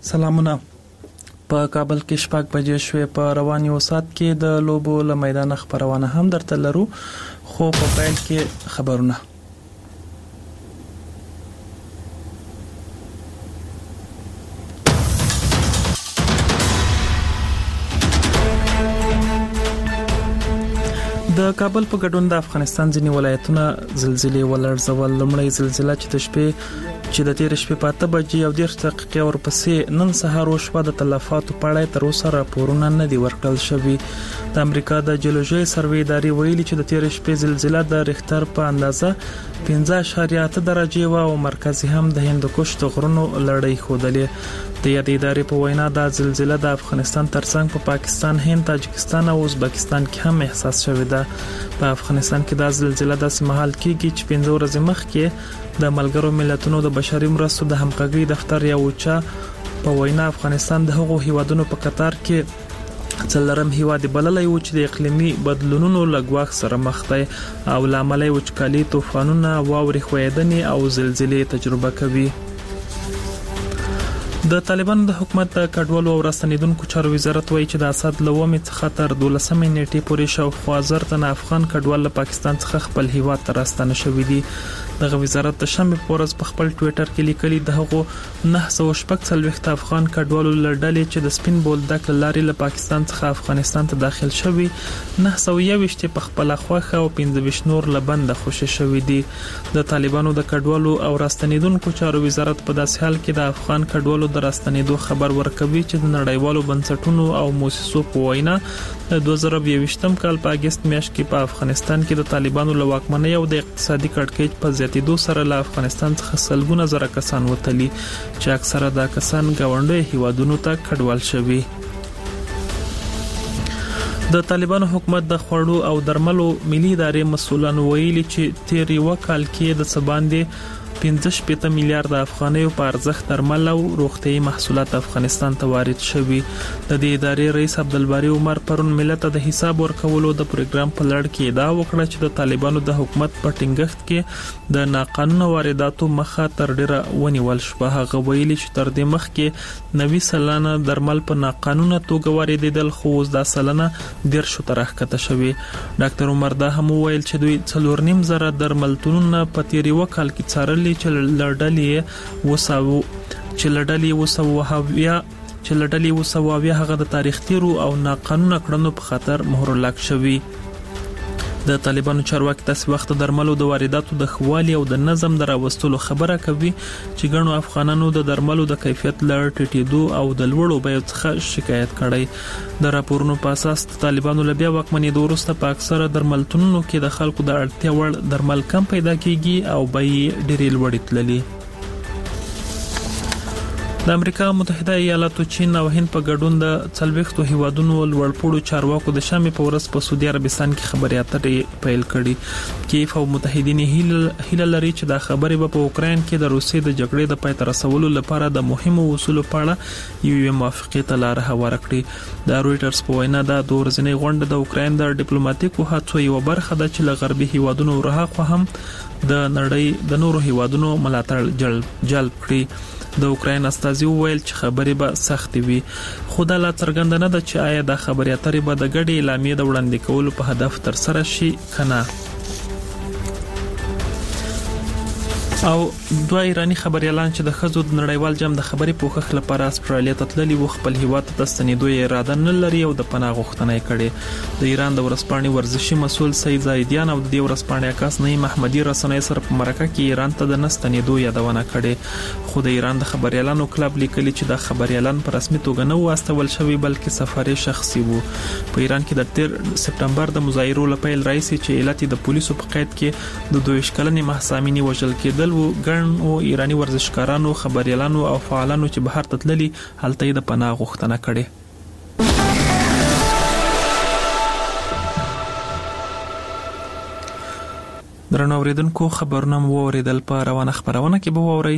سلامونه. په کابل کې شپږ بجې شوې. په رواني وسات کې د لوبو له میدان خبرونه هم درته لرو، خو په پیل کې خبرونه. د کابل په ګډون د افغانستان ځینې ولایتونه زلزلې ولړزول. لومړی زلزلہ چې د تیر شپې په 8 بجې او 10 دقیقې ورپسې نن سهار وشوه، د تلفاتو په اړه تر اوسه راپورونه نه دي ورکړل شوي. د امریکا د جیولوژي سروې ادارې ویلي چې د تیر شپې زلزلہ د ریختر په اندازه 5.8 درجه و او مرکزي هم د هندوکش د غرونو لړۍ ښودلې. د یادې ادارې په وینا د زلزلہ د افغانستان ترڅنګ په پاکستان، هند، تاجکستان او ازبکستان کې هم احساس شوې ده. په افغانستان کې د زلزلہ د سمحال کېږي چې 15 ورځې مخکې د ملګرو ملتونو د بشري مرستو د همغږي دفتر یو چا په وینا افغانستان د هغو هیوادونو په قطار کې څلورم هیواد بللای و چې د اقلیمي بدلونونو لګواخ سره مخ دی او لامل وچکالي، طوفانونه، واورې ښویدنې او زلزلې تجربه کوي. د طالبانو د حکومت د کډوالو او راستنیدونکو چارو وزارت وایي چې د اسد لومې څخه تر 12 نیټې پورې شاوخوا 1000 تنه افغان کډوال له پاکستان څخه خپل هیواد ته راستنه شوي دي. دغه وزارت د شنبه په ورځ په خپل ټوئیټر کې لیکلي د هغو 940 افغان کډوالو لړډلې چې د سپین بولدک لارې له پاکستان څخه افغانستان ته داخل شوي 921 په خپل خوخه او 15 نور لبند خوشی شوي دي. د طالبانو د کډوالو او راستنیدونکو چارو وزارت په داسې حال کې د افغان کډوالو د راستنیدو خبر ورکوي چې د نړیوالو بنسټونو او مؤسسو په وینا د 2022 کال په اگست میاشت کې په افغانستان کې د طالبانو له واکمنۍ او د اقتصادي کړکېچ په زیاتېدو سره له افغانستان څخه سلګونه زره کسان وتلي چې اکثره دا کسان ګاونډي هیوادونو ته کډوال شوي. د طالبانو حکومت د خوړو او درملو ملي ادارې مسؤلان ویلي چې تیر یو کال کې د سباندې 15 میلیارډ افغانیو په ارزښت درمل او روغتيایي محصولات افغانستان ته وارد شوي. د دې ادارې رئیس عبدالباری عمر پرون ملت ته د حساب ورکولو د پروګرام په لړ کې ادعا وکړه چې د طالبانو د حکومت په ټینګښت کې د ناقانونه وارداتو مخه تر ډیره ونیول شوه. هغه ویلي چې تر دې مخکې 90 سلنه درمل په ناقانونه توګه واردېدل، خو اوس دا سلنه 10 ته راښکته شوي. ډاکټر عمر دا هم ویل چې دوی 4.5 زره درملتونونه په تیر یو کال کې څارل چې لړډلې وسواویا هغه د تاریخ تیرو او ناقانونه کړنو په خاطر مهر لګ شوی. د طالبانو چارواکي تاسو وخت درملو د وارداتو د خوالي او د نظم دراوستلو خبره کوي چې ګڼو افغانانو د درملو د کیفیت لړ ټیټېدو او د لوړو بیو څخه شکایت کړي. د راپورونو په اساس طالبانو له بیا واکمنۍ وروسته په اکثره درملتونونو کې د خلکو د اړتیا وړ درمل کم پیدا کیږي او بیې ډېرې لوړې تللي. د امریکا متحده ایالاتو، چین او هند په ګډون د 40 هیوادونو لوړپوړو چارواکو د شنبه په ورځ په سعودي عربستان کې خبري اترې پیل کړي. کیف او متحدین هیله لري چې دا خبرې به په اوکراین کې د روسیې د جګړې د پای ته رسولو لپاره د مهمو اصولو په اړه یوه موافقه ته لار هواره کړي. د رويټرز په وینا دا د ورځنۍ غونډه د اوکراین د ډیپلوماټیکو هڅو یو برخه ده چې له غربي هیوادونو ورهاخوا هم د نړۍ د نورو هیوادونو ملاتړ جلب کړي. د اوکراین استازي وویل چې خبرې به سختې وي، خو دا لا څرګنده نه ده چې آیا د خبرې اترې به د ګډې اعلامیې د وړاندې کولو په هدف تر سره شي کنه. او دوه ایرانی خبريالان چې د خزو د نړیوال جام د خبري پوښښ لپاره استرالیا ته تللي و خپل هیواد ته ستنېدو یې اراده نه لري او د پناه غوښتنه کړې. د ایران د ورسپانې ورزشي مسول سید زاهدیان او د ورسپانې عکاس نعیم احمدی رسنۍ سره په مرکه کې ایران ته د نستنېدو یادونه کړې، خو د ایران د خبريالانو کلب لیکلي چې د خبريالان په رسمي توګه نه واستول شوی بلکې سفاري شخصي وو. په ایران کې د 13 سپټمبر د مظاهرو لپاره رئیس چې علت د پولیسو په قید کې د 22 کلنې محسامینی وژل کېدل و. ګڼ او ایرانی ورزشکارانو، خبريالانو او فعالانو چې بهر ته تللي هلته د پناه غوښتنه کړې. درنو اوریدونکو، خبرونه مو اوریدل په روانه خبرونه کې به ووري.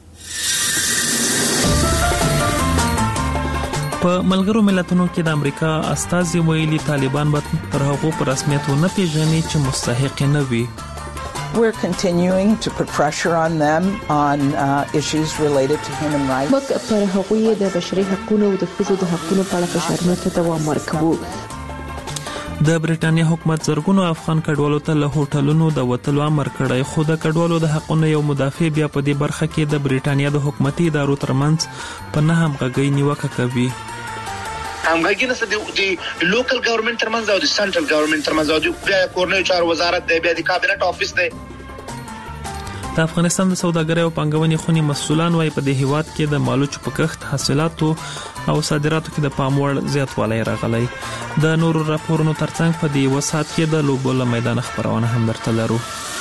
په ملګرو ملتونو کې د امریکا استازي ویلي طالبان به تر هغو په رسمیت نه پیژني چې مستحق نه وي. We're continuing to put pressure on them on issues related to human rights. موږ پر هغوی د بشري حقوقو او د ښځو د حقوقو په اړه فشارونه ته دوام ورکوو. د برېټانیا حکومت زرګونو افغان کډوالو ته له هوټلونو د وتلو امر کړی، خو د کډوالو د حقوقو یو مدافع بیا په دې برخه کې د برېټانیا د حکومتي ادارو ترمنځ په نه همغږۍ نیوکه کوي. همغږي نشته د لوکل ګورنمنت ترمنځ او د سنټرل ګورنمنت ترمنځ او د کورنۍ چارو وزارت دی، بیا د کابینټ افیس دی. د افغانستان د سوداګرۍ او پانګونې خونی مسؤلان وايي په دې هیواد کې د مالوچو په کښت، حاصلاتو او صادراتو کې د پام وړ زیاتوالی راغلی. د نورو راپورونو ترڅنګ په دې وسات کې د لوبو له میدان خبرونه هم درته لرو.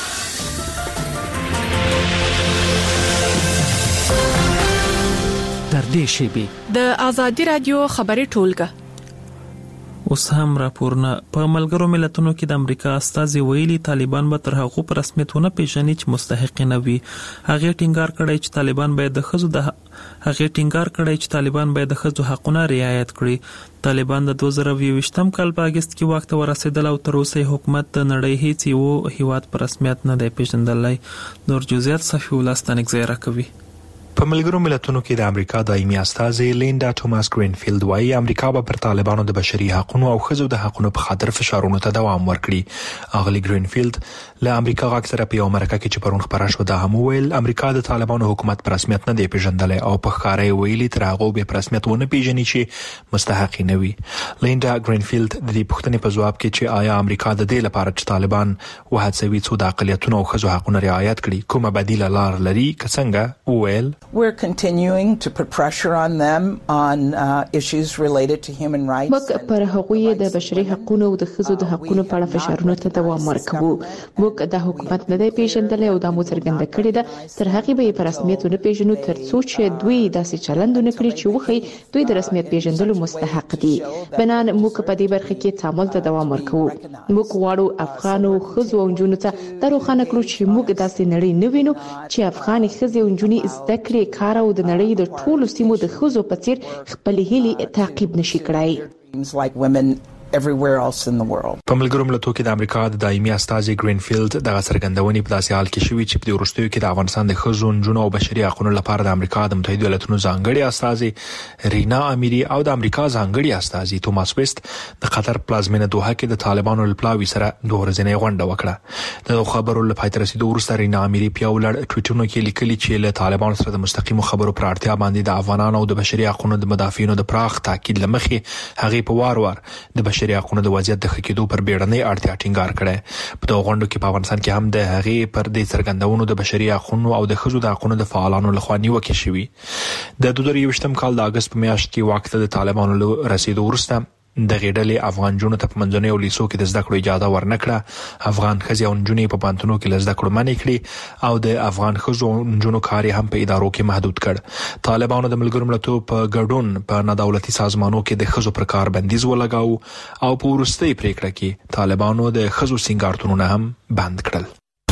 در دې شیبه د آزادي رادیو خبري ټولګه اوس هم راپورونه. په ملګرو ملتونو کې د امریکا استازي ویلي طالبان به تر هغه په رسمیت ونه پیژني چې مستحق نه وي. هغه ټینګار کړی چې طالبان باید د ښځو حقوقونه رعایت کړي. طالبان د 2020م کال په اگست کې واک ته ورسېدل او تر اوسه حکومت د نړۍ هیڅ یو هیواد په رسمیت نه دی پیژندلی. نور جزئیات صفی الله ستانکزی راکوي. په ملګرو ملتونو کې د امریکا دایمي استازي لیندا توماس گرینفیلد وايي امریکا به پر طالبانو د بشري حقوقو او ښځو د حقوقو په خاطر فشارونو ته دوام ورکړي. اغلی گرینفیلد له امریکا غاک سره په امریکا کې چې پرون خبره شو د هم ویل امریکا د طالبانو حکومت پر رسمیت نه دی پیژندلی او په ښکارا ویلي تر هغه به پر رسمیت ونه پیژني چې مستحق نه وي. لیندا گرینفیلد د دې پوښتنې په ځواب کې چې آیا امریکا د دې لپاره چې طالبان وهڅوي څو د اقلیتونو او ښځو حقوقونه رعایت کړي کومه بدیله لار لري که څنګه ویل We're continuing to put pressure on them on issues related to human rights. موږ پر هغوی د بشري حقوقو او د ښځو د حقوقو په اړه فشارونه ته دوام ورکوو. موږ د حکومت نه دی پیژندلی او د مو څرګنده کړې ده تر هغه به په رسمیت نه پیژنو تر څو چې دوی داسې چلند نه کړي چې وخی دوی د رسمیت پیژندلو مستحق دي. بنان موږ په دې برخه کې تعامل ته دوام ورکوو. موږ غواړو افغانو ښځو او نجونو ته دروخانه کړو چې موږ داسې نړۍ نه وینو چې افغاني ښځې او نجونې زده کړې کار او د نړۍ د ټولو سیمو د ښځو په څیر خپل هیلې تعقیب نشي کړای. everywhere else in the world. په ملګرو ملتونو کې د امریکا د دایمي استازي گرینفیلد د څرګندونې په داسې حال کې شوې چې په وروستیو کې د افغانستان د ښځو، نجونو او بشري حقوقو لپاره د امریکا د متحده ایالاتونو ځانګړي استازي رینا امیری او د امریکا ځانګړي استازي توماس ویست د قطر پلازمینه دوحه کې د طالبانو لپلاوي سره د ورځنۍ غونډه وکړه. د خبرو لپاره تر رسیدو وروسته رینا امیری په ولړ ټویټونو کې لیکلي چې له طالبانو سره د مستقیمو خبرو پر اړتیا باندې د افغانانو او د بشري حقوقو د مدافعینو د پراخ تاکید لمخې هغه په وار د بشري حقوقو د وضعیت د خکېدو پر بیړنۍ اړتیا ټینګار کړي. په دغه غونډه کې په افغانستان کې هم د هغې پر دې څرګندونو د بشري حقوقو او د ښځو د حقوقو د فعالانو لخوا نیوکې شوې. د 2020م کال د اگست په میاشت کې واک ته د طالبانو رسیدو وروسته د غېډلې افغان جنونو ته په منځنیو لیسو کې د زده کړو اجازه ورنکړه. افغان ښځې او نجونې په پانتونو کې زده کړو منې کړې او د افغان ښځو او نجونو کار هم په ادارو کې محدود کړ. طالبانو د ملګرو ملتونو په ګډون په نادولتي سازمانونو کې د ښځو پر کار بندیز ولګاو او په وروستۍ پریکړه کې طالبانو د ښځو سینګارتونونه هم بند کړل.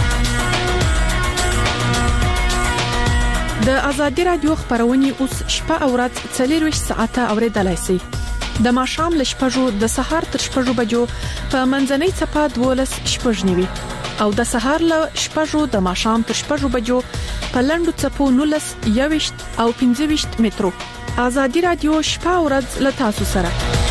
د آزادي رادیو خبرونه اوس شپه او ورځ 24 ساعته اوریدلای شئ. د ماښام له شپږو د سهار تر شپږو بجو په منځنۍ څپه 12:09 او د سهار له شپږو د ماښام تر شپږو بجو په لنډو څپو 19:21 او 15 مترو. آزادي رادیو شپه او ورځ له تاسو سره.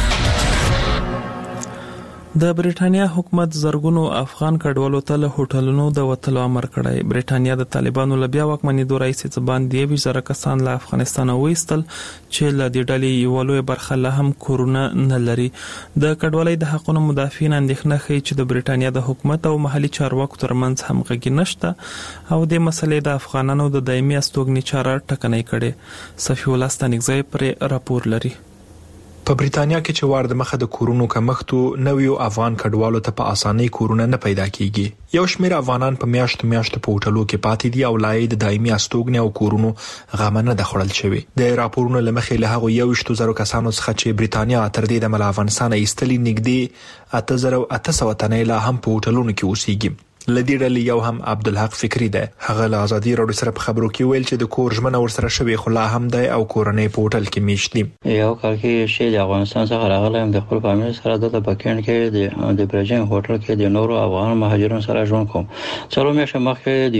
د برېټانیا حکومت زرګونو افغان کډوالو ته له هوټلونو د وتلو امر کړی. برېټانیا د طالبانو له بیا واکمنۍ دوه رئیس ځبان دی 20,000 کسان له افغانستان وایستل چې له دې ډلې یو لوی برخه له هم کورونه نه لري. د کډوالۍ د حقوقو مدافعین اندېښنه کوي چې د برېټانیا د حکومت او محلي چارواکو ترمنځ همغږي نشته او د مسلې د افغانانو د دایمي استوګنې چاره ټکنۍ کړي. صفی الله ستانکزی پر راپور لري. په بریتانیا کې چې وار د مخه د کورونو کمښت نویو افغان کډوالو ته په اسانۍ کورونه نه پیدا کیږي. یو شمېر افغانان په میاشتو په هوټلو کې پاتې دي او لای د دایمي استوګنې او کورونو غمنه د خړل شوی. د راپورونو لمخې له هغه 1,000 کسانو څخه چې بریتانیا تر دې د مل افغانستان ایستلې نږدې 8,800 تنه لا هم په هوټلونو کې اوسېږي. لدی ډلې یو هم عبدالحق فکری ده. هغه له ازادي راډیو سره په خبرو کې ویل چې د کور ژمنه ورسره شوی خو لا هم ده او کورنۍ په هوټل کې میشت دي. یو کال کې چې د افغانستان څخه راغلم د خپل فامیل سره د پکین کې د برجن هوټل کې د نورو افغان مهاجرونو سره ژوند کوم. څلور میاشتې مخکې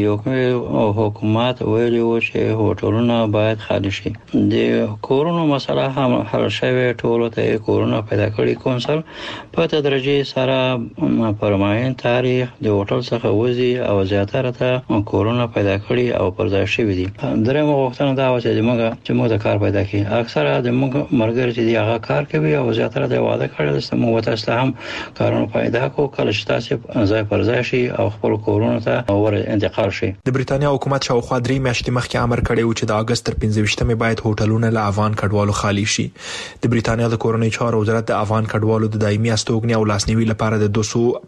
د حکومت ویلي و چې هوټلونه باید خالي شي. د کورونو مسله هم حل شوی، ټول ته کورونه پیدا کړی. کونسل په تدریجي سره پرماین تاریخ د هوټل څخه وځي او زیاتره ته کورونه پیدا کړی او پرځای شوی دي. درېمه غوښتنه دا و چې موږ د کار پیدا کړي. اکثره د موږ مرګر چې هغه کار کوي او زیاتره د واده کړل چې موږ تاسو هم کارونه پیدا کو کله چې تاسو ځای پر ځای شي او خپل کورونه ته ور انتقال شي. د بریتانیا حکومت شاوخوا 3 میاشتې مخکې امر کړی و چې د اگست تر 15مې باید هوټلونه له افغان کډوالو خالي شي. د بریتانیا د کورنۍ چارو وزارت د افغان کډوالو د دایمي استوګنې او لاسنیوي لپاره د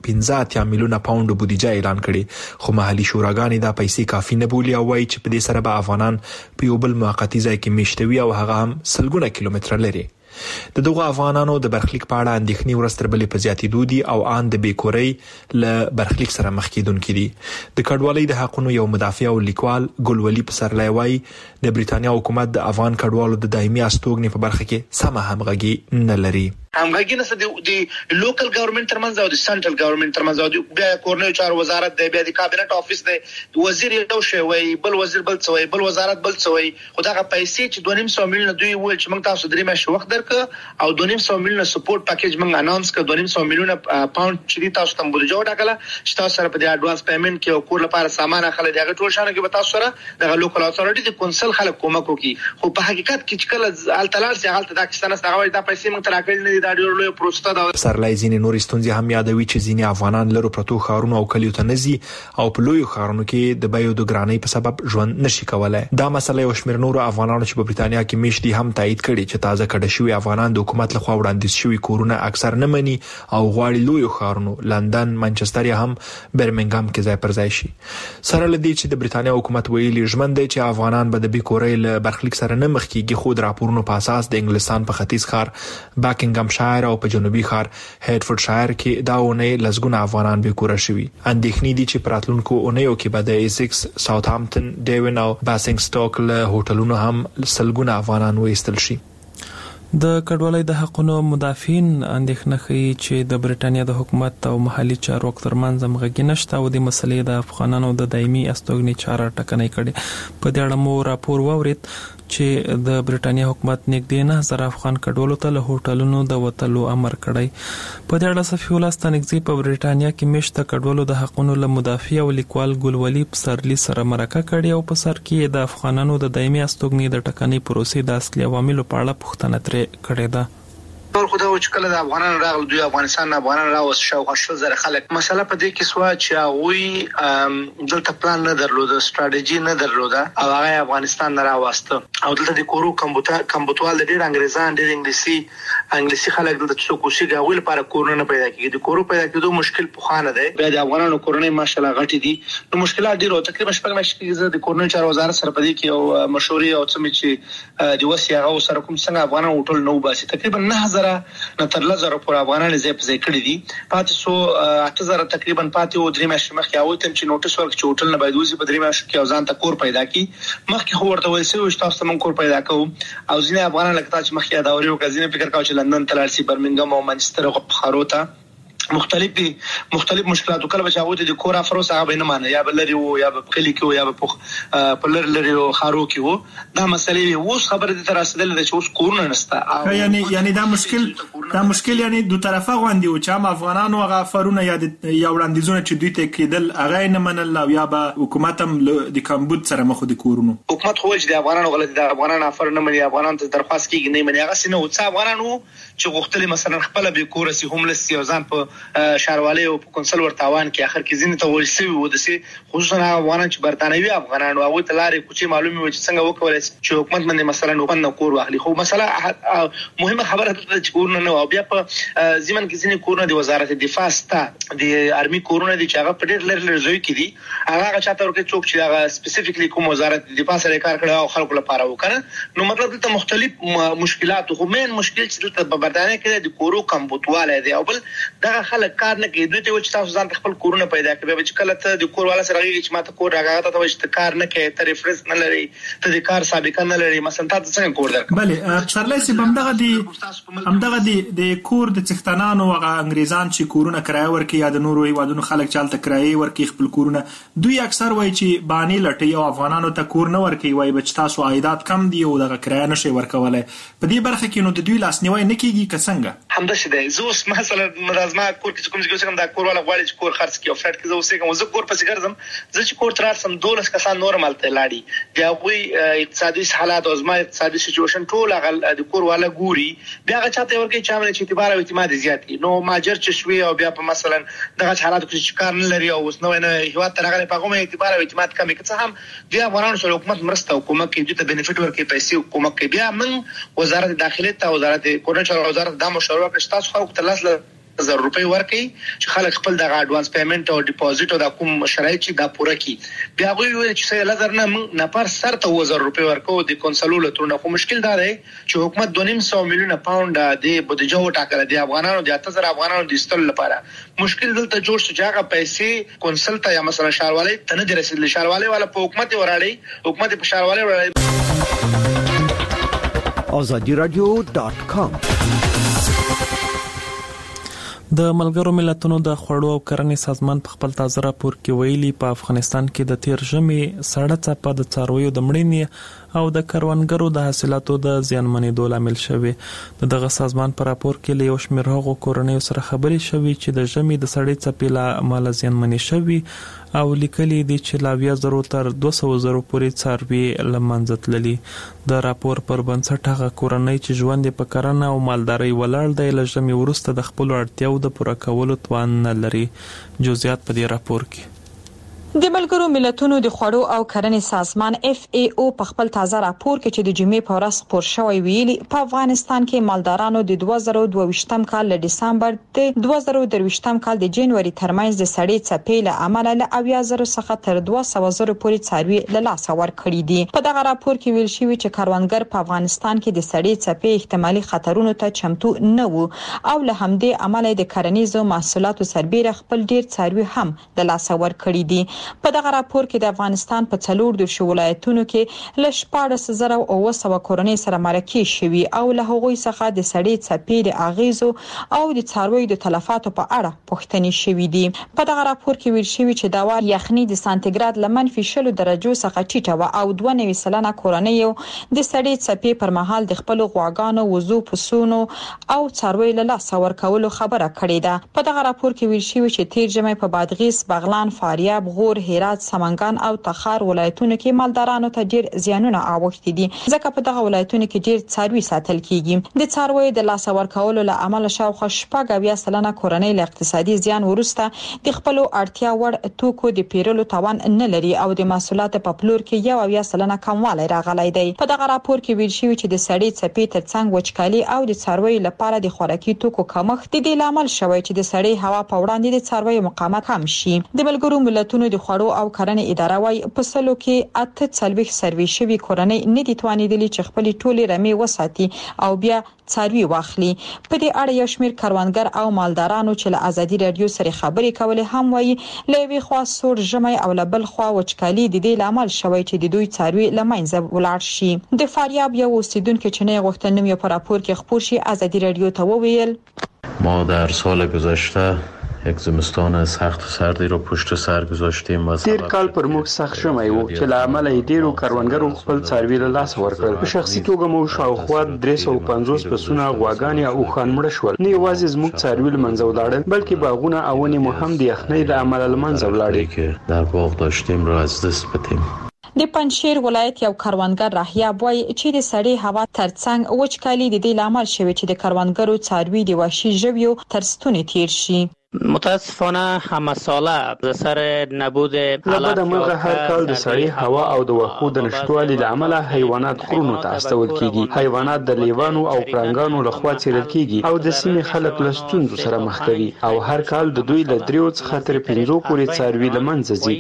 215 میلیونه پاوند بودیجه اعلان کړي، خو محلي شوراګانې دا پیسې کافي نه بولي او وایي چې په دې سره به افغانان په یو بل موقتی ځای کې میشتوي او هغه هم سلګونه کیلومتره لري. د دغه افغانانو د برخلیک په اړه اندېښنې ورستر بلې په زیاتېدو دي او ان د بیکورۍ له برخلیک سره مخ کېدونکي دي. د کډوالۍ د حقونو یو مدافع او لیکوال ګلولي پسرلی وایي د بریتانیا حکومت د افغان کډوالو د دایمي استوګنې په برخه کې سمه همغږي نه لري. همغږي نشته د لوکل ګورنمنت ترمنځ او د سنټرل ګورنمنت ترمنځ او د کورنۍ چارو وزارت د بیا د کابینټ افیس د وزیر یو شی وای، بل وزیر بل څه وای، بل وزارت بل څه وای. خدای پیسې چې 2.5 میلیونه دوی ویل چې موږ تاسو 3 میاشتې وخت درک او 2.5 میلیونه سپورټ پاکیج موږ اناونس کړ. 2.5 میلیونه پاوند چې تاسو ته بودیجه وټاکله چې تاسو سره په د اډوانس پیمنٹ کې او کور لپاره سامان اخلي دغه ټول شانه کې به تاسو سره د لوکل اتھارټي د کونسل خلک کومک وکي. خو په حقیقت کې چې کله التلال سي حالت دا کیسه نه هغه د پیسې موږ تراکل نه دا ډېر لوی پروسه. سرلای ځینې نور ستونزې هم یادوي چې ځینې افغانان لرو پرتو ښارونو او کلیو ته نزي او په لوی ښارونو کې د بیو د ګرانۍ په سبب ژوند نشي کولای. دا مسله یو شمېر نور افغانانو چې په بریتانیا کې میشت دي هم تایید کړي چې تازه کډه شوی افغانان د حکومت لخوا وړاندیز شوی کورونه اکثر نه مني او غواړي لوی ښارونو لندن، منچستر یا هم برمنګام کې ځای پر ځای شي. سره لدی چې د بریتانیا حکومت ویلي ژمن دی چې افغانان به د بیکورۍ له برخلیک سره نه مخ کیږي، خو د راپورونو په اساس د انګلستان په ختیځ ښار باکینګم شایر او په جنوبي ښار هیډفورډ شایر کې دا اونۍ لزګونه افغانان به کور شوي. اندېښنې دي چې پراتلونکو اونیو کې به د ایسکس، ساوثهامپټن، ډیون او باسینګسټوک له هوټلونو هم سلګونه افغانان وایستل شي. د کډوالۍ د حقونو مدافعین اندېښنه کوي چې د بریټانیا د حکومت او محلي چارواکو ترمنځ همغږي نشته او د مسلې د افغانانو د دایمي استوګنې چاره ټکنۍ کړي. په دې اړه مو راپور واورید چې د بریټانیا حکومت نږدې 9000 افغان کډوالو ته له هوټلونو د وتلو امر کړی. په دې اړه صفي الله ستانکزي په بریټانیا کې میشته کډوالو د حقونو له مدافع او لیکوال ګلولي پسرلی سره مرکه کړې او په سر کې د افغانانو د دایمي استوګنې د ټکنۍ پروسې د اصلي عواملو په اړه پوښتنه ترې کړې ده. ټول خدای چې کله د افغانانو راغلي دوی افغانستان نه افغانان راوس شاوخوا 100,000 خلک. مسله په دې کې سوا چې هغه دلته پلان نه درلوده، ستراتیژي نه درلوده او هغه افغانستان نه راوسته او دلته د کورو کمبوتوال د ډېر انګریزان، ډېر انګلیسي خلک دلته څوک اوسېږي هغوی لپاره کورونه نه پیدا کېږي. د کورو پیدا کېدو مشکل پخوانه دی. بیا د افغانانو کورنۍ ماشاءالله غټې دي، نو مشکلات ډېر او تقریبا 6 میاشتې کې د کورنۍ چارو وزارت سره په دې کې یو مشورې او څه چې د وسی هغه سره کوم څنګه افغانان هوټل نو باسي تقریبا 9000 نه تر 1000 پر افغانان ځای په ځای کړی دي. پاتې سو 8000 تقریبا پاتې و 3 میاشتې مخکې هغوی ته چې نوټس ورکړي چې هوټل نه باید وځي په 3 میاشتو کې او ځان ته کور پیدا کړي. مخکې خو ورته ویل شوي چې تاسو ته موږ کور پیدا کوو او ځینې افغانان لکه تا چې مخکې یادوري وکړه ځینې فکر کوي چې لندن ته لاړ شي، برمنګم او منچستر او ښارو ته مختلف مشکلات کله بچ هغه د کور افروس هغه به نه مانه یا بلری وو یا په کلی کې وو یا په لری خارو کې وو. دا مسلې اوس خبره د تر رسیدل د اوس کورونه نشته. یعنی دا مشکل یعنی دو طرفه غوندي او چې افغانانو هغه فرونه یا وړاندیزونه چې دوی ته کېدل هغه نه منل او یا به حکومت هم د کمبود سره مخ د کورونو حکومت خو چې د افغانانو غلطي د افغانانو افر نه مني، افغانان ته درخواست کیږي نه مني. هغه سينه او څا افغانانو چې غوښتل مثلا خپل به کور سي هوملس سي ځان په شاروالي او کونسل ورتاوان کې اخر کې زینت ول سوي و د سي خصوصا افغانان چې برتانوي افغانان او تلارې کوچي معلومي و چې څنګه وکول چې حکومت باندې مثلا وپن کور واخلي. خو مثلا مهمه خبره ده چې کورونه نه او بیا په زمن کې ځینې کورونه د وزارت دفاع ستا د ارمي کورونه دي چې هغه په ډېر لږ ځای کې دي. هغه چاته ورکه څوک چې هغه سپیسیفیکلی کوم وزارت دفاع سره کار کړی او خلکو لپاره وکړه. نو مطلب دلته مختلف مشکلات خو مین مشکل چې دلته په برتانیا کې د کورو کمبوتواله دی او بل دا خلک کار نه کوي، دوی ته وایي چې تاسو ځان خپل کورونه پیدا کړئ. به چې کله ته د کور والا سره غږیږي چې ماته کور راغاته ته وایي چې کار نه کوي، ته ریفرنس نه لري، ته د کار سابقه نه لري، مثلا تاسو څنګه کور درکړئ؟ بله چارلي سي همدغه د کور د څښتنانو هغه انګریزان چې کورونه کرایه ورکي یا د نورو هیوادونو خلک چالت کرایه ورکي خپل کورونه، دوی اکثر وایي چې بانی لټي او افغانانو ته کور نه ورکي، وایي چې تاسو عایدات کم دي او دغه کرایه نشي ورکولای. په دې برخه کې نو د دوی لاسنیوي نه کیږي که څنګه؟ همداسې دی. زه اوس مثلا مرزما کور کې کوم ځای کې دا کور والا غواړي چې کور خرڅ کړي او فلټ کې زه اوسېږم، زه کور پسې ګرځم، زه چې کور تر راسم 12 کسان نورمال ته لاړي، بیا غوي اقتصادي حالات او زما اقتصادي سچويشن ټول هغه د کور والا ګوري، بیا هغه چاته ورکي چې عمل چې اعتبار او اعتماد زیات کی. نو ماجر چې شوي او بیا په مثلا دغه حالات کې کار نه لري او اوس نو نه هیواد ترغه په کومه اعتبار او اعتماد کمی که څه هم بیا ورانو سره حکومت مرسته حکومت کې دې ته بینیفیټ ورکړي، پیسې حکومت کې بیا من وزارت داخلي ته وزارت کورنۍ چارو وزارت د مشورو کې تاسو خلکو ته 10,000 روپۍ ورکړي چې خلک خپل د اډوانس پیمنٹ او ډیپوزټ او د کوم شرایط چې دا پوره کړي. بیا غوي ویل چې 1000 نه من نفر سر ته 2000 روپۍ ورکو د کنسولو لترونه. خو مشکل دا دی چې حکومت 2.5 میلیونه پاوند د بودیجه وټاکل دي افغانانو د 8000 افغانانو د استل لپاره. مشکل دلته جوړ شو چې هغه پیسې کنسل ته یا مثلا شاروالي ته نه رسیدل، شاروالي والا په حکومت وراړي، حکومت په شاروالي وراړي. azadiradio.com د ملګرو ملتونو د خوړو او کرنې سازمان په خپل تازه راپور کې ویلي په افغانستان کې د تیر ژمي سړه څپه د څارویو د مړینې او د کروندګرو د حاصلاتو د زیانمنېدو لامل شوی. دغه سازمان په راپور کې له یو شمېر هغو کورنیو سره خبرې شوې چې د ژمي د سړې څپې له امله زیانمنې شوي او لیکلي دي چې لا 20,000 تر 200,000 پورې څاروي له منځه تللي. د راپور پر بنسټ هغه کورنۍ چې ژوند په کرنه او مالدارۍ ولاړ دی له ژمي وروسته د خپل اړتیاو د پوره کولو توان نه لري. جزئیات په دې راپور کې. د ملګرو ملتونو د خوړو او کرنې سازمان FAO په خپل تازه راپور کې چې د جمعې په ورځ خپور شوی ویلي په افغانستان کې مالدارانو د 2022م کال له دسمبر د 2023م کال د جنوري ترمنځ د سړې څپې له امله له 80,000 څخه تر 200,000 پورې څاروي له لاسه ورکړي دي. په دغه راپور کې ویل شوی چې کروندګر په افغانستان کې د سړې څپې احتمالي خطرونو ته چمتو نه وو او له همدې امله د کرنیزو محصولاتو سربېره خپل ډیر څاروي هم د لاسه ورکړي دي. په دغه راپور کې د افغانستان په 14 ولایتونو کې ل 14,900 کورنۍ سره مرکه شوي او له هغوی څخه د سړې څپې د اغیزو او د څارویو د تلفاتو په اړه پوښتنې شوې دي. په دغه راپور کې ویل شوی چې دا وار یخني د سانتیګراد ل -10 درجو څخه ټیټه و او 92% کورنۍ د سړې څپې پر مهال د خپل غواګانو، وزو، پسونو او څارویو له لاسه ورکولو خبره کړې ده. په دغه راپور کې ویل شوی چې تیر ژمي په بادغیس، بغلان، فاریاب، غور، هرات، سمنګان او تخار ولایتونو کې مالدارانو ته ډیر زیانونه اوښتي دي ځکه په دغه ولایتونو کې ډیر څاروي ساتل کیږي. د څارویو د لاسه ورکولو له امله شاوخوا 80% کورنۍ له اقتصادي زیان وروسته د خپل اړتیا وړ توکو د پیرلو توان نه لري او د محصولاتو په پلور کې 1% کموالی راغلی دی. په دغه راپور کې ویل شوی چې د سړې څپې ترڅنګ وچکالي او د څارویو لپاره د خوراکي توکو کمښت د دې لامل شوی چې د سړې هوا په وړاندې د څارویو مقاومت کم شي. د ملګرو ملتونو د خوړو او کرنې اداره وايي په سلو کې 48 سروي شوی کورنۍ نه دي توانیدلي چې خپل ټولې رمې وساتي او بیا څاروي واخلي. په دې اړه یو شمېر کروندګر او مالدارانو چې له ازادي رادیو سره خبرې کولې هم وايي لوي خوا سور ژمي او لبل خوا وچکالي د دې لامل شوی چې د دوی څاروي لمنځه ولاړ شي. د فاریاب یو اوسیدونکو چې نه غوښتل نوم یې په راپور کې خپور شي ازادي رادیو ته وویل ما در سال گذشته یک زمستان سخت و سردی رو پشت سر گذاشتیم. تیر کال پر موږ سخت ژمی و چې له امله یې ډیرو کروندګرو خپل څاروي له لاسه ورکړل. په شخصي توګه مو شاوخوا 350 پسونه، غواګانې او اوښان مړه شول. نه یوازې زموږ څاروي له منځه ولاړل بلکې باغونه او ونې مو هم د یخنۍ له امله له منځه ولاړې که در باغ داشتیم رو از دست بدیم. د پنجشیر ولایت یو کروندګر راهیاب وایي چې د سړې هوا ترڅنګ وچکالي د دې لامل شوی چې د کروندګرو څاروي د وحشي ژویو تر ستوني تیر شي. متاسفانه همه ساله از اثر نبود حالات مرغه هر کال د سړې هوا او د وښو د نشټوالي له امله حیوانات غرونو ته استول کیږي. حیوانات د لیوانو او پړانګانو لخوا څیرل کیږي او د سیمې خلک له ستونزو سره مخ کوي او هر کال د دوی له 3 څخه تر 5 پورې څاروي له منځه ځي.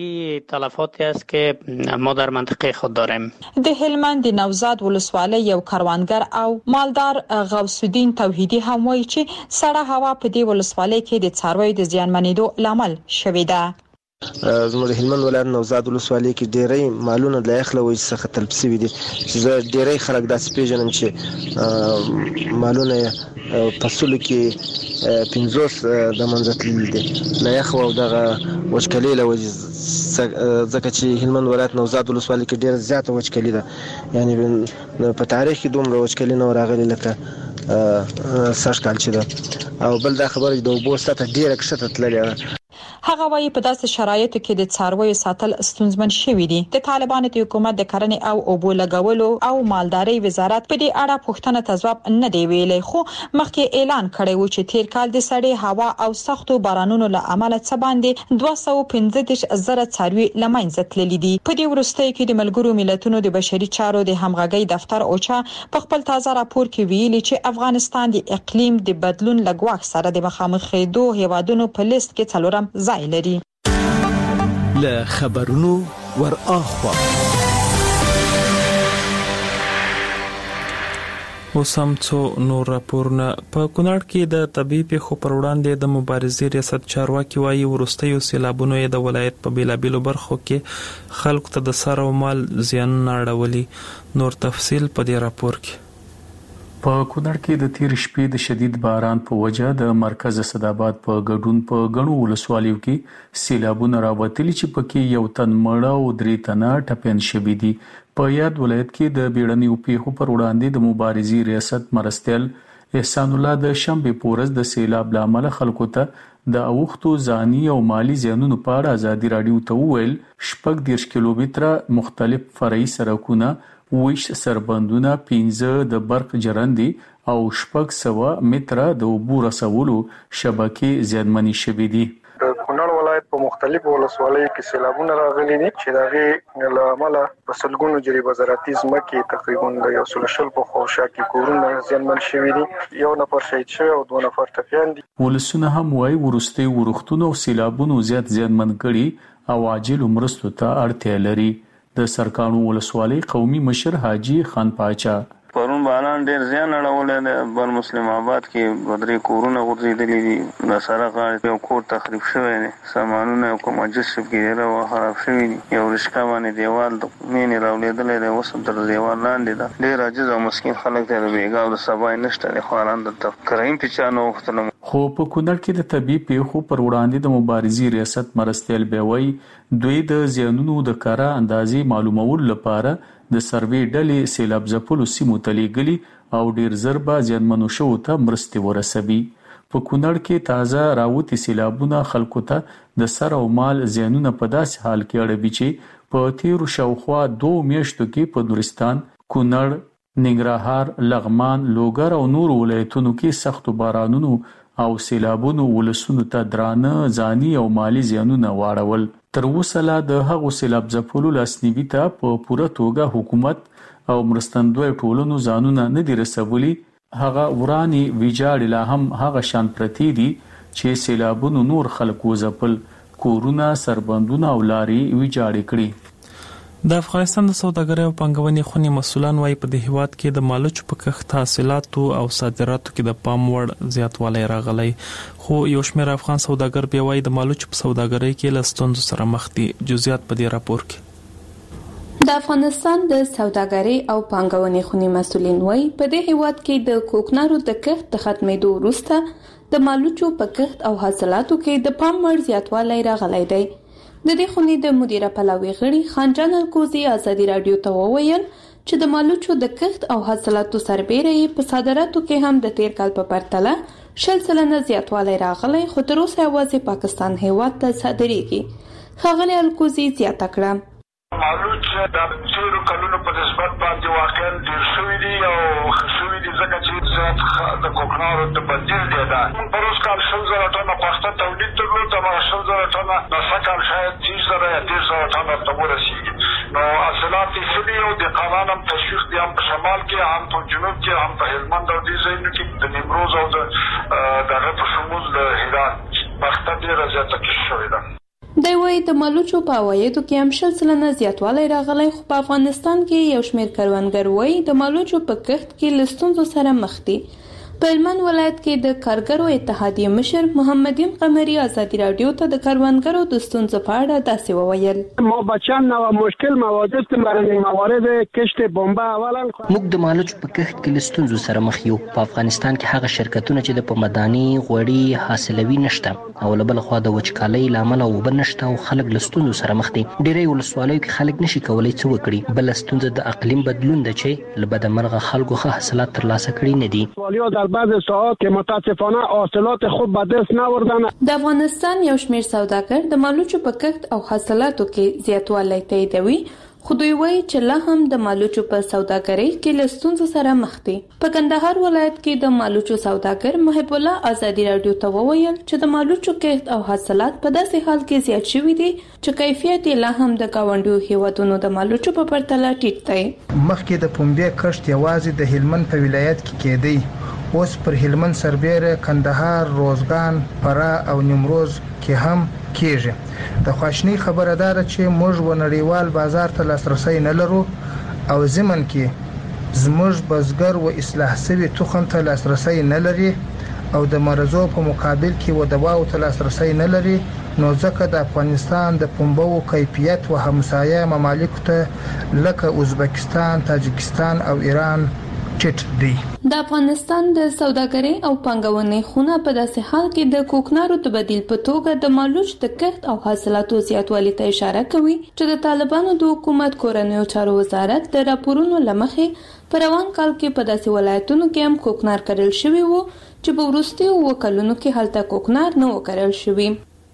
تلفاتی است که ما در منطقه خود داریم. د هلمند د نوزاد ولسوالۍ یو کاروانګر او مالدار غوث الدین توحیدی هم وایي چې سړه هوا په دې ولسوالۍ کې د څارویو د زیانمنېدو لامل شوې ده. زموږ هلمند ولایت نوزاد ولسوالۍ کې ډېری مالونه د یخ له وجې څخه تلف شوي دي چې زه ډېری خلک داسې پیژنم چې مالونه په سلو کې 50 د منځه تللي دي له یخ او دغه وچکالۍ له وجې ځکه چې هلمند ولایت نوزاد ولسوالۍ کې ډېره زیاته وچکالي ده یعنی په تاریخ کې دومره وچکالي نه راغلې لکه سږ کال چې ده او بل دا خبره د اوبو سطحه ډېره کښته تللې ده. هغه وايي په داسې شرایطو کې د څارویو ساتل ستونزمن شوي دي. د طالبانو د حکومت د کرنې او اوبو لګولو او مالدارۍ وزارت په دې اړه پوښتنه ته ځواب نه دی ویلي خو مخکې اعلان کړی و چې تیر کال د سړې هوا او سختو بارانونو له امله څه باندې 215,000 څاروي له منځه تللي دي. په دې وروستیو کې د ملګرو ملتونو د بشري چارو د همغږۍ دفتر اوچا په خپل تازه راپور کې ویلي چې افغانستان د اقلیم د بدلون له ګواښ سره د مخامخ کېدو هیوادونو په لیست کې څلورم ځای لري. له خبرونو ور اخوا اوسم څو نور راپورونه. په کونړ کې د طبي پیښو پر وړاندې د مبارزې ریاست چارواکي وايي ورستیو سیلابونو د ولایت په بیلابیلو برخو کې خلکو ته د سر او مال زیان اړولي. نور تفصیل په دې راپور کې. په کونړ کې د تیر شپې د شدید باران په وجه د مرکز اسداباد په ګډون په غنو ولسوالیو کې سیلابونه راوتلي چې پکې یو تن مړ او 3 تنه ټپین شوي دي. په یاد ولایت کې د بیړنیو پیښو پر وړاندې د مبارزې ریاست مرستیال احسان الله د شنبه پورز د سیلاب لامل خلکو ته د اوختو ځاني او مالی زیانونو په اړه ازادي رادیو ته وویل 40 کیلومتره مختلف فرعي سړکونه 20 سربندونه 15 د برق جرندي او 600 متره د اوبو رسولو شبکې زیانمنې شوې دي. د کونړ ولایت په مختلفو ولسوالیو کې سیلابونه راغلي دي چې دغه له امله په سلګونو جریبه زراعتي ځمکې تقریبا د 120 په خوشا کې کورونه زیانمن شوي دي. یو نفر شهید شوی او 2 نفر ټپیان دي. ولسونه هم وايي ورستي ورختونو سیلابونو زیات زیانمن کړي او عاجل مرستو ته اړتیا لري. د سرکانو ولسوالۍ قومي مشر حاجی خان پاچا پرون باران ډیر زیان اړولې ده. بر مسلم آباد کې بدري کورونه غورځېدلې دي. د سره غاړې یو کور تخریب شوی دی. سامانونه کوم جسب کې راو خراب شوی دي. یو رشکا باندې دیوال د مینې راولېدلې ده. اوس تر دیوال لاندې ده. ډیر عاجز او مسکین خلک ته د بیګا او د سبا نشته د خواران د کریم پچانو وختنه. خو په کونړ کې د طبي پیښو پر وړاندې د مبارزې ریاست مرستیال بیوي دوی د زیانونو د کارا اندازې معلومول لپاره د سروې ډلې سیلاب ځپلو سیمو ته لیږلي او ډیر زربا زیانمنو شو ته مرستې ورسوي. په کونړ کې تازه راوتی سیلابونه خلکو ته د سر او مال زیانونه په داسې حال کې اړوي چې په تیر شاوخوا 2 میاشتو کې په نورستان، کونړ، ننګرهار، لغمان، لوګر او نور ولایتونو کې سخت بارانونو او سیلابونو ولسونو ته درانه ځاني او مالی زیانونه واړول. تر اوسه لا د هغو سیلاب ځپلو لاسنیوي ته په پوره توګه حکومت او مرستندوی ټولنو ځانونه نه دي رسولي. هغه ورانی ویجاړ لا هم هغه شان پرتی دي چې سیلابونو نور خلک وځپل، کورونه، سربندونه او لارې ویجاړ کړي. د افغانستان د سوداګرۍ او پانګونې خونې مسؤلان وايي په دې هیواد کې د مالوچو په کښت حاصلاتو او صادراتو کې د پام وړ زیاتوالی راغلی. خو یو شمېر افغان سوداګر بیا وايي د مالوچو په سوداګرۍ کې له ستونزو سره مخ دي. جزئیات په دې راپور کې. د افغانستان د سوداګرۍ او پانګونې خونې مسؤلین وايي په دې هیواد کې د کوکنارو د کښت د ختمېدو وروسته د مالوچو په کښت او حاصلاتو کې د پام وړ زیاتوالی راغلی دی. د دې خونې د مدیره پلاوي غړي خانجان الکوزي ازادي رادیو ته وویل چې د مالوچو د کښت او حاصلاتو سربېره په صادراتو کې هم د تیر کال په پرتله 40% زیاتوالی راغلی، خو تر اوسه یوازې پاکستان هیواد ته صادریږي. ښاغلي الکوزي زیاته کړه مالوچ د تیرو کلونو په نسبت باندې واقعا ډېر شوي دي او ښه شوي دي ځکه چې زیات د کوکنارو د بدیل دی. دا پر اوس کال 100,000 ټنه پخته تولید درلود، هغه 100,000 ټنه نسه کال شاید 30,000 یا 13,000 ټنه ته ورسېږي. نو حاصلات یې ښه دي او دهقانان هم تشویق دي، هم په شمال کې، هم په جنوب کې، هم په هلمند او دې ځایونو کې د نیمروز او د هغه په شمول د هرات پخته ډېره زیاته کښت شوې ده. د وای د مالوچو په عوایدو کې هم 10% زیاتوالی راغلی، خو په افغانستان کې یو شمېر کروندګر وای د مالوچو په کښت کې له ستونزو سره مخ دي. په هلمند ولایت کې د کارګرو اتحادیې مشر محمدین قمري ازادي راډیو ته د کروندګرو د ستونزو په اړه داسې وویل: ما بچان نو مشکل موارد کشت بمبا اولا موږ د مالوچو په کښت کې له ستونزو سره مخ یو. په افغانستان کې هغه شرکتونه چې د پمداني غوړي حاصلوي نشته او له بل خوا د وچکالۍ لامل اوبه نشته او خلک له ستونزو سره مخ دي. ډېری ولسوالیو کې خلک نشي کولای څه وکړي. بل ستونزه د اقلیم بدلون ده چې له بدمرغه خلکو ښه حاصلات ترلاسه کړي نه دي. بعض ساعات که متاسفانه حاصلات خوب به دست نوردن. د افغانستان یو شمېر سوداګر د مالوچو په کښت او حاصلاتو کې زیاتوالی تاییدوي، خو دوی وایي چې لا هم د مالوچو په سوداګرۍ کې له ستونزو سره مخ دي. په کندهار ولایت کې د مالوچو سوداګر محب الله ازادي راډیو ته وویل چې د مالوچو کښت او حاصلات په داسې حال کې زیات شوي دي چې کیفیت یې لا هم د ګاونډیو هیوادونو د مالوچو په پرتله ټیټ دی. مخکې د پنبې کښت یوازې د هلمند په ولایت کې کېدی، اوس پر هلمند سربېره کندهار، روزګان، فراه او نیمروز کې هم کېږي. د خواشنۍ خبره ده چې موږ و نړیوال بازار ته لاسرسی نه لرو او ضمن کې زموږ بزګر و اصلاح شوي تخم ته لاسرسی نه لري او د مرزو په مقابل کې و دواو ته لاسرسی نه لري. نو ځکه د افغانستان د پنبو کیفیت و همسایه ممالکو ته لکه ازبکستان، تاجکستان او ایران ټیټ دی. د افغانستان د سوداګرۍ او پانګونې خونه په داسې حال کې د کوکنارو د بدیل په توګه د مالوچ د کښت او حاصلاتو زیاتوالي ته اشاره کوي چې د طالبانو د حکومت کورنیو چارو وزارت د راپورونو لمخې په روان کال کې په داسې ولایتونو کې هم کوکنار کرل شوی وو چې په وروستیو وکلونو کې هلته کوکنار نه و کرل شوی.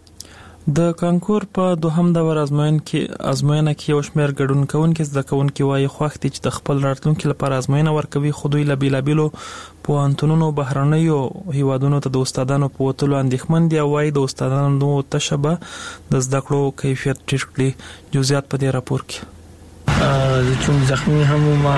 د کانکور په دوهم دور ازموینه کې یو شمېر ګډون کوونکي زده کوونکي وايي خوښ دي چې د خپل راتلونکي لپاره ازموینه ورکوي، خو دوی له بیلابیلو پوهنتونونو بهرنیو هیوادونو ته د استادانو په وتلو اندېښمن دي او وايي د استادانو تشبه د زده کړو کیفیت ټیټ کړي. جزئیات په دې راپور کې. چون زخمی هم ما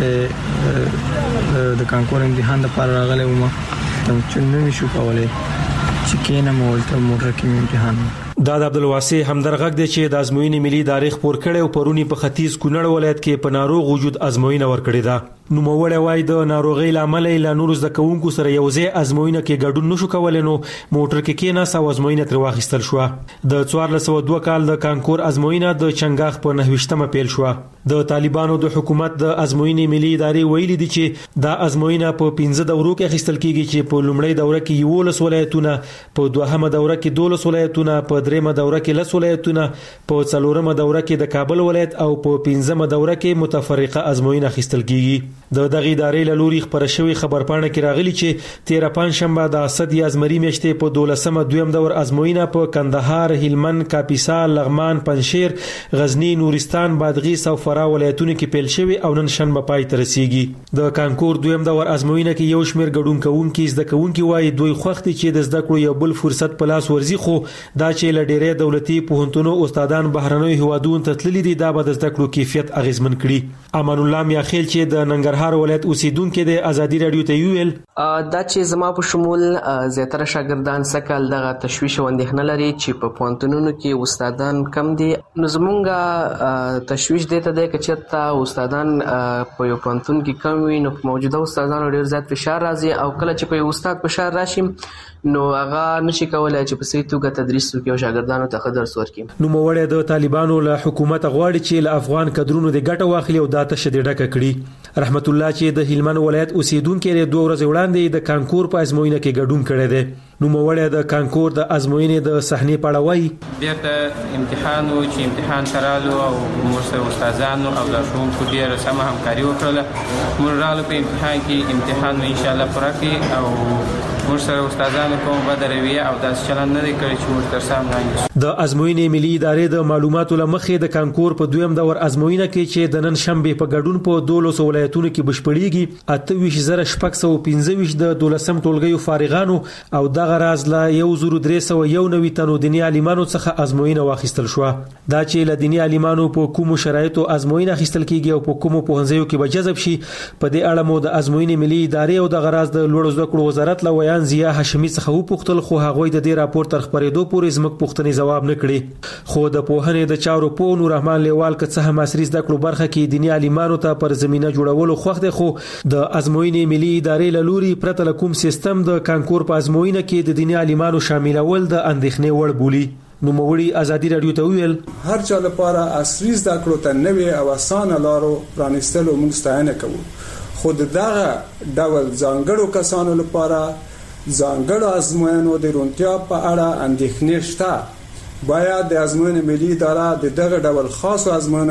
د کانکور امتحان لپاره راغلی وم، چون نمیشو کولای چې کینم ولته موټر کې امتحان. دا د عبدالواسع همدرغږ دی چې د ازموینې ملي ادارې خپور کړي او پرونی په ختیځ کونړ ولایت کې په ناروغ وجود ازموینه ورکړې ده. نوموړی وايي د ناروغۍ لامل له نورو زده کوونکو سره یو ځای ازموینه کې ګډون نشو کولای، نو موټر کې کېناست او ازموینه تر واخیستل شو. د 1402 کال د کانکور ازموینه د چنګاخ په 29مه پیل شو. د طالبانو د حکومت د ازموینې ملي ادارې ویلي دي چې دا ازموینه په 15 دورو کې اخیستل کیږي چې په لومړۍ دوره کې 11 ولایتونه، په دوهمه دوره کې 12 ولایتونه، په دریمه دوره کې 10 ولایتونه، په څلورمه دوره کې د کابل ولایت او په 15مه دوره کې متفرقه ازموینه اخیستل کیږي. د دغه ادارې له لوري خبر شوی خبرپاڼه کې راغلی چې 13 پنځشنبه د اسد یا ازمري میاشتې په 12مه دویم دور ازموینه په کندهار، هلمند، کاپیسا، لغمان، پنجشیر، غزنی، نورستان، بادغیس او فراه ولایتونو کې پیل شوی او نن شنبه پای ته رسیږي. د کانکور دویم دور ازموینه کې یو شمېر ګډون کوونکي زده کوونکي وايي دوی خوښ دي چې د زده کړو یو بل فرصت په لاس ورځي، خو دا چې له ډېرې دولتي پوهنتونو استادان بهرنیو هیوادونو ته تللي دي دا به د زده کړو کیفیت اغیزمن کړي. امان الله میاخیل چې د ننګرهار ولایت اوسیدونکو د ازادي رادیو ته ویل دا چې زما په شمول زیاتره شاګردان سکهال دغه تشویش او اندېښنه لري چې په پوهنتونونو کې استادان کم دي. نو زمونږ تشویش دی ته دی که چېرته استادان په یو پوهنتون کې کم وي نو په موجوده استادانو ډېر زیات فشار راځي او کله چې په یو استاد فشار راشي نو هغه نشي کولای چې په صحیح توګه تدریس وکړي او شاګردانو ته ښه درس ورکړي. نوموړی د طالبانو له حکومت غواړي چې له افغان کډرونو د ګټه واخلي او دا تشه دې ډکه کړي. رحمت الله چې د هلمند ولایت اوسیدونکو لري 2 ورځې وړاندې د کانکور په ازموینه کې ګډون کړی دی. نوموړی د کانکور د ازموینې د صحنې په اړه وایي بیرته امتحان و چې امتحان ترالو او موږ سره استادانو او لارښوونکو ډېره سمه همکاري وکړله. موږ رالو په امتحان کې امتحان مو انشاءالله پوره کړي او موږ سره استادانو کوم بد رویه او داسې چلند نه دی کړی چې موږ تر سام رانیسو. د ازموینې ملي ادارې د معلوماتو له مخې د کانکور په دویم دور ازموینه کې چې د نن شنبې په ګډون په 12 ولایتونو کې بشپړېږي 28,615 د 12م ټولګیو فارغانو او دغه راز له 1,391 تنو دیني عالمانو څخه ازموینه واخیستل شو. دا چې له دیني عالمانو په کومو شرایطو ازموینه اخیستل کیږي او په کومو پوهنځیو کې به جذب شي په دې اړه مو د ازموینې ملي ادارې او دغه راز د لوړو زده کړو وزارت له ګریډان ضیا هاشمي څخه وپوښتل خو هغه د دې راپور تر خبرېدو پورې زموږ پوښتنې جواب نه کړي خو د پوهنې د چارو په نور رحمان لیوال که هم عصري زده کړو برخه کې دیني عالمانو ته پر زمينه جوړولو خوښ دي خو د ازموینې ملي ادارې له لوري پرته له کوم سیستم د کانکور په ازموینه کې د دیني عالمانو شاملول د اندېښنې وړ بولي. نوموړي ازادي رادیو ته ویل هر چا لپاره عصري زده کړو ته نوې او اسانه لارو پرانیستلو موږ ستاینه کوو خو دغه ډول ځانګړو کسانو لپاره ځانګړو ازموینو د روڼتیا په اړه اندېښنې شته. باید د ازموینې ملي اداره دغه ډول خاصو ازموینو